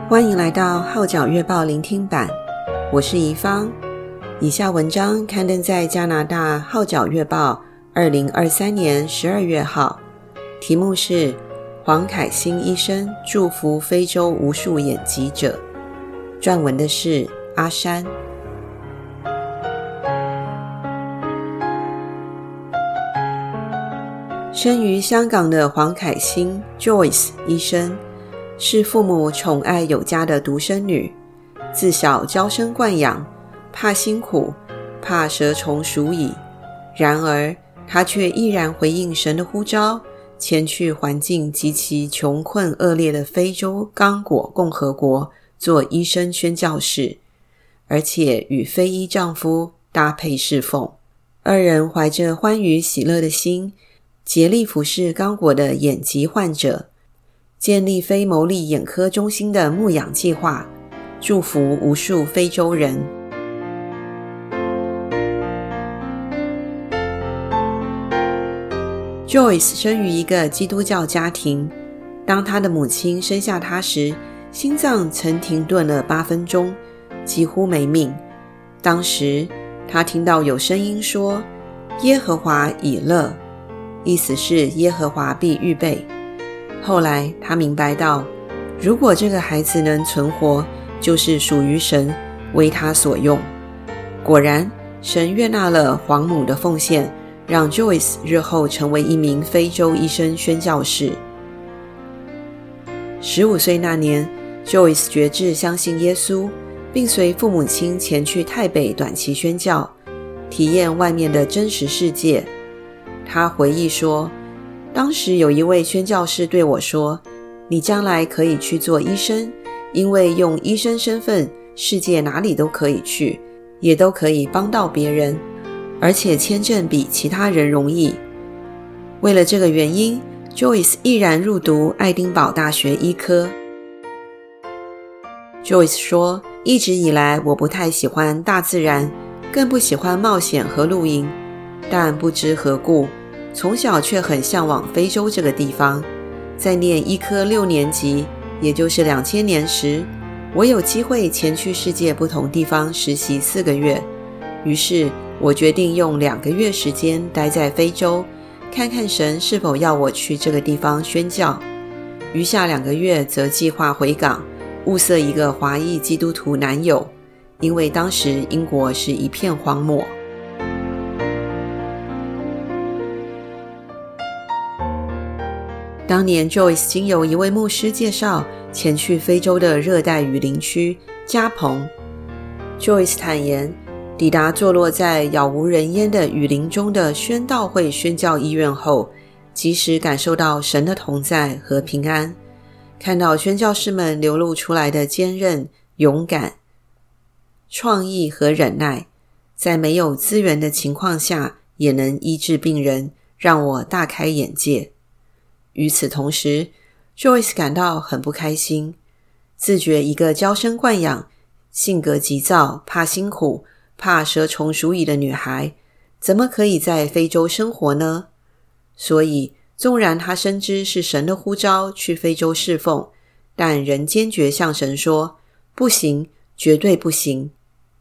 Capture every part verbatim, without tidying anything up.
欢迎来到号角月报聆听版，我是怡芳。以下文章刊登在加拿大号角月报二零二三年十二月号，题目是黄凯欣医生祝福非洲无数眼疾者，撰文的是阿山。生于香港的黄凯欣 Joyce 医生是父母宠爱有加的独生女，自小娇生惯养，怕辛苦，怕蛇虫鼠蚁。然而她却毅然回应神的呼召，前去环境极其穷困恶劣的非洲刚果共和国做医生宣教士，而且与非裔丈夫搭配侍奉。二人怀着欢愉喜乐的心，竭力服侍刚果的眼疾患者，建立非牟利眼科中心的牧养计划，祝福无数非洲人。Joyce 生于一个基督教家庭，当她的母亲生下她时，心脏曾停顿了八分钟，几乎没命。当时她听到有声音说，耶和华以勒，意思是耶和华必预备。后来他明白到，如果这个孩子能存活，就是属于神，为他所用。果然，神悦纳了黄母的奉献，让 Joyce 日后成为一名非洲医生宣教士。十五岁那年， Joyce 决志相信耶稣，并随父母亲前去泰北短期宣教，体验外面的真实世界。他回忆说，当时有一位宣教士对我说，你将来可以去做医生，因为用医生身份，世界哪里都可以去，也都可以帮到别人，而且签证比其他人容易。为了这个原因， Joyce 毅然入读爱丁堡大学医科。Joyce 说，一直以来我不太喜欢大自然，更不喜欢冒险和露营，但不知何故，从小却很向往非洲这个地方。在念医科六年级，也就是两千年时，我有机会前去世界不同地方实习四个月。于是我决定用两个月时间待在非洲，看看神是否要我去这个地方宣教。余下两个月则计划回港，物色一个华裔基督徒男友，因为当时英国是一片荒漠。当年 Joyce 经由一位牧师介绍，前去非洲的热带雨林区加蓬。Joyce 坦言，抵达坐落在杳无人烟的雨林中的宣道会宣教医院后，即时感受到神的同在和平安，看到宣教士们流露出来的坚韧、勇敢、创意和忍耐，在没有资源的情况下也能医治病人，让我大开眼界。与此同时， Joyce 感到很不开心，自觉一个娇生惯养、性格急躁、怕辛苦、怕蛇虫鼠蚁的女孩，怎么可以在非洲生活呢？所以纵然她深知是神的呼召去非洲侍奉，但仍坚决向神说，不行，绝对不行。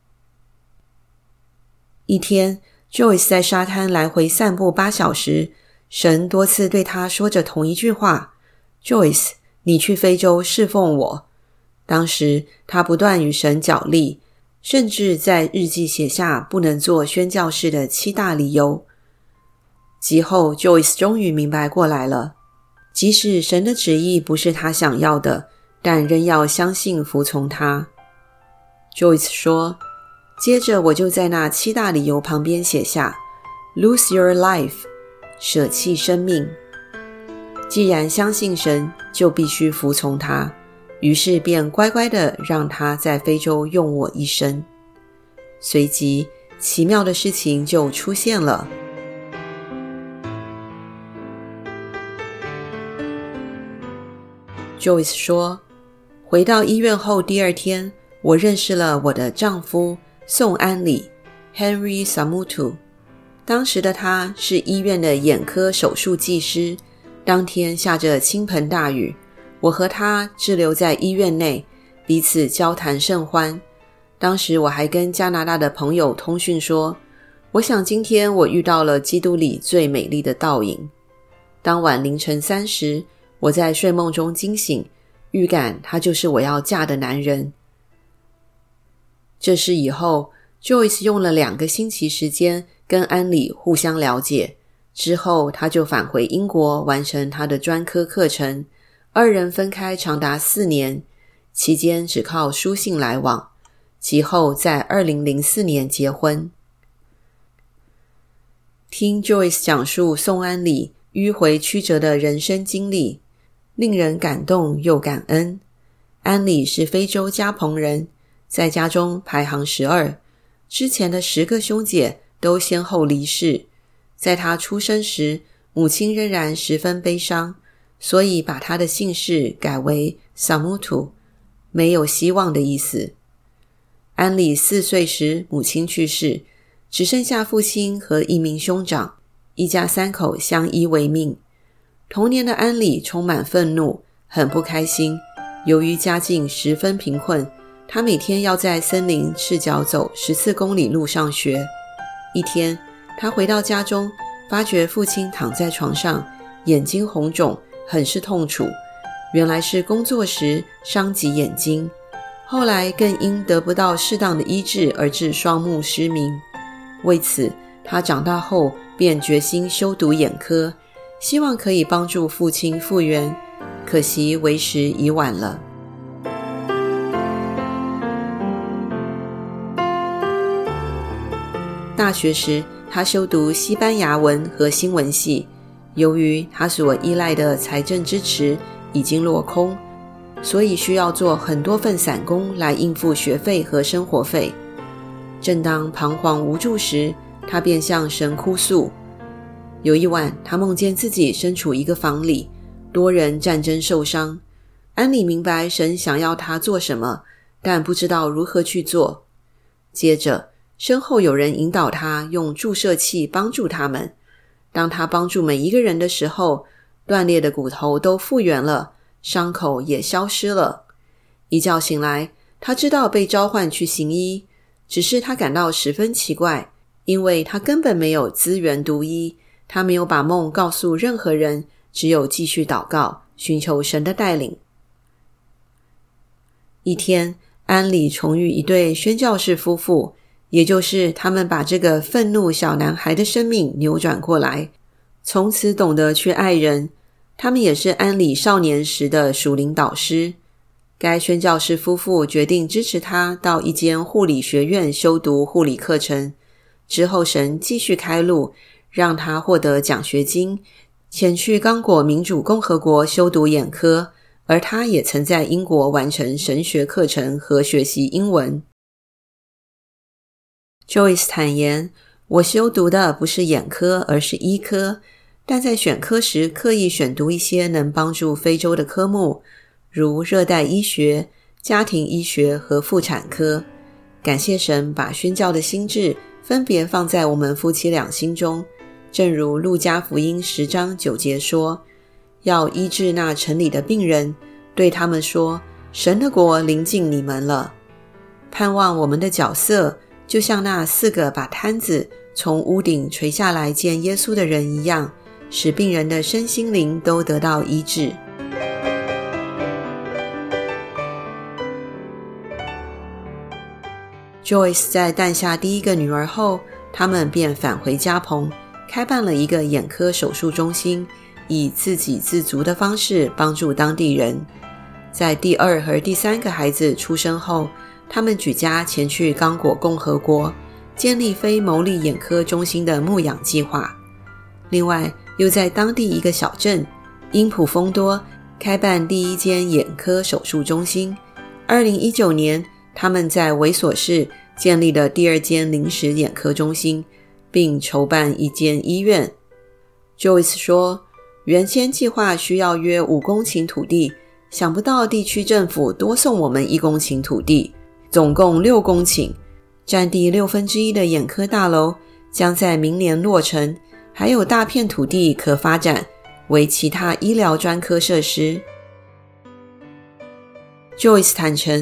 一天， Joyce 在沙滩来回散步八小时，神多次对他说着同一句话， Joyce， 你去非洲侍奉我。当时他不断与神角力，甚至在日记写下不能做宣教士的七大理由。及后 Joyce 终于明白过来了，即使神的旨意不是他想要的，但仍要相信服从他。 Joyce 说，接着我就在那七大理由旁边写下 Lose your life，舍弃生命。既然相信神，就必须服从他，于是便乖乖地让他在非洲用我一生。随即奇妙的事情就出现了。Joyce 说，回到医院后第二天，我认识了我的丈夫宋安里 Henry Samutu。当时的他是医院的眼科手术技师，当天下着倾盆大雨，我和他滞留在医院内， 彼此交谈甚欢。当时我还跟加拿大的朋友通讯说，我想今天我遇到了基督里最美丽的倒影。当晚凌晨三时，我在睡梦中惊醒，预感他就是我要嫁的男人。这事以后 Joyce 用了两个星期时间跟安里互相了解，之后他就返回英国完成他的专科课程，二人分开长达四年，期间只靠书信来往，其后在二零零四年结婚。听 Joyce 讲述宋安里迂回曲折的人生经历，令人感动又感恩。安里是非洲加蓬人，在家中排行十二，之前的十个兄姐都先后离世。在他出生时，母亲仍然十分悲伤，所以把他的姓氏改为萨姆图，没有希望的意思。安里四岁时母亲去世，只剩下父亲和一名兄长，一家三口相依为命。童年的安里充满愤怒，很不开心。由于家境十分贫困，他每天要在森林赤脚走十四公里路上学。一天，他回到家中，发觉父亲躺在床上，眼睛红肿，很是痛楚。原来是工作时伤及眼睛，后来更因得不到适当的医治而致双目失明。为此，他长大后便决心修读眼科，希望可以帮助父亲复原，可惜为时已晚了。大学时，他修读西班牙文和新闻系，由于他所依赖的财政支持已经落空，所以需要做很多份散工来应付学费和生活费。正当彷徨无助时，他便向神哭诉。有一晚，他梦见自己身处一个房里，多人战争受伤。安里明白神想要他做什么，但不知道如何去做。接着，身后有人引导他用注射器帮助他们。当他帮助每一个人的时候，断裂的骨头都复原了，伤口也消失了。一觉醒来，他知道被召唤去行医，只是他感到十分奇怪，因为他根本没有资源读医，他没有把梦告诉任何人，只有继续祷告，寻求神的带领。一天，安里重遇一对宣教士夫妇，也就是他们把这个愤怒小男孩的生命扭转过来，从此懂得去爱人。他们也是安里少年时的属灵导师。该宣教士夫妇决定支持他到一间护理学院修读护理课程，之后神继续开路，让他获得奖学金，前去刚果民主共和国修读眼科，而他也曾在英国完成神学课程和学习英文。Joyce 坦言，我修读的不是眼科，而是医科，但在选科时刻意选读一些能帮助非洲的科目，如热带医学、家庭医学和妇产科。感谢神把宣教的心志分别放在我们夫妻俩心中，正如路加福音十章九节说，要医治那城里的病人，对他们说，神的国临近你们了。盼望我们的角色就像那四个把摊子从屋顶垂下来见耶稣的人一样，使病人的身心灵都得到医治。Joyce 在诞下第一个女儿后，他们便返回加蓬，开办了一个眼科手术中心，以自给自足的方式帮助当地人。在第二和第三个孩子出生后，他们举家前去刚果共和国，建立非牟利眼科中心的牧养计划。另外，又在当地一个小镇因普丰多开办第一间眼科手术中心。二零一九年，他们在维索市建立了第二间临时眼科中心，并筹办一间医院。Joyce 说，原先计划需要约五公顷土地，想不到地区政府多送我们一公顷土地，总共六公顷，占地六分之一的眼科大楼将在明年落成，还有大片土地可发展为其他医疗专科设施。Joyce 坦诚，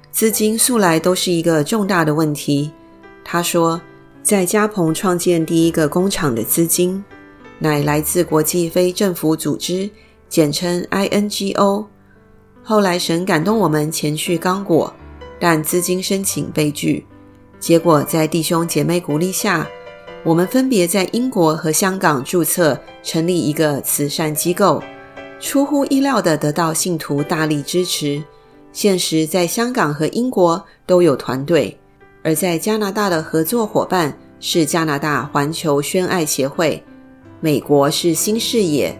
资金素来都是一个重大的问题。他说，在嘉鹏创建第一个工厂的资金，乃来自国际非政府组织，简称 I N G O。 后来神感动我们前去刚果，但资金申请被拒。结果在弟兄姐妹鼓励下，我们分别在英国和香港注册成立一个慈善机构，出乎意料地得到信徒大力支持。现时在香港和英国都有团队，而在加拿大的合作伙伴是加拿大环球宣爱协会，美国是新视野。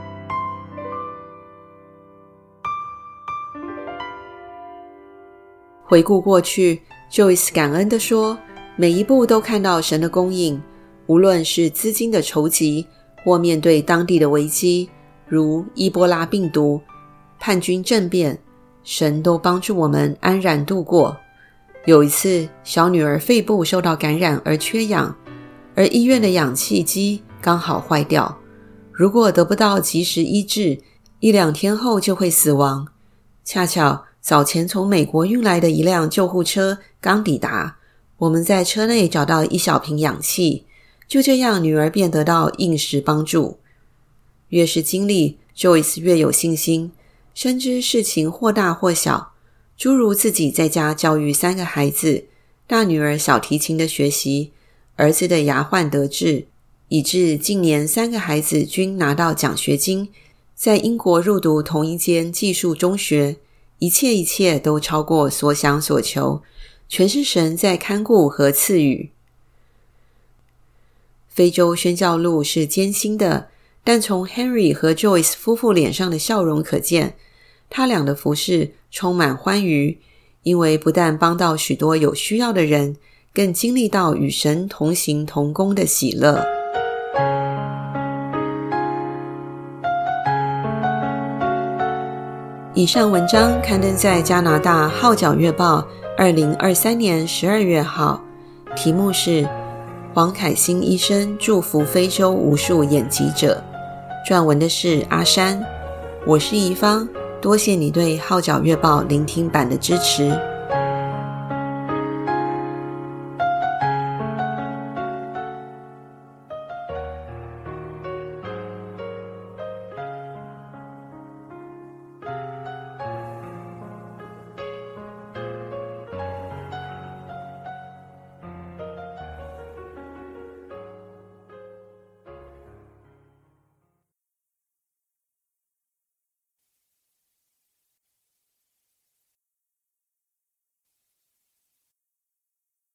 回顾过去， Joyce 感恩地说，每一步都看到神的供应，无论是资金的筹集，或面对当地的危机，如伊波拉病毒、叛军政变，神都帮助我们安然度过。有一次，小女儿肺部受到感染而缺氧，而医院的氧气机刚好坏掉，如果得不到及时医治，一两天后就会死亡。恰巧早前从美国运来的一辆救护车刚抵达，我们在车内找到一小瓶氧气，就这样女儿便得到应时帮助。越是经历， Joyce 越有信心，深知事情或大或小，诸如自己在家教育三个孩子，大女儿小提琴的学习，儿子的牙患得治，以致近年三个孩子均拿到奖学金，在英国入读同一间技术中学，一切一切都超过所想所求，全是神在看顾和赐予。非洲宣教路是艰辛的，但从 Henry 和 Joyce 夫妇脸上的笑容可见，他俩的服事充满欢愉，因为不但帮到许多有需要的人，更经历到与神同行同工的喜乐。以上文章刊登在加拿大号角月报二零二三年十二月号，题目是黄凯欣医生祝福非洲无数眼疾者，撰文的是阿山。我是宜芳，多谢你对号角月报聆听版的支持。